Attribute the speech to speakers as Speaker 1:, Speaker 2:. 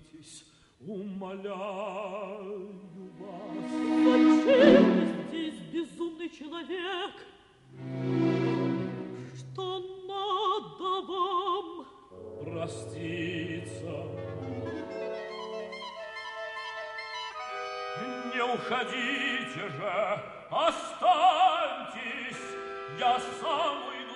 Speaker 1: останьтесь, умоляю вас.
Speaker 2: Зачем здесь безумный человек? Что надо вам?
Speaker 1: Проститься. Не уходите же, останьтесь, я сам уйду.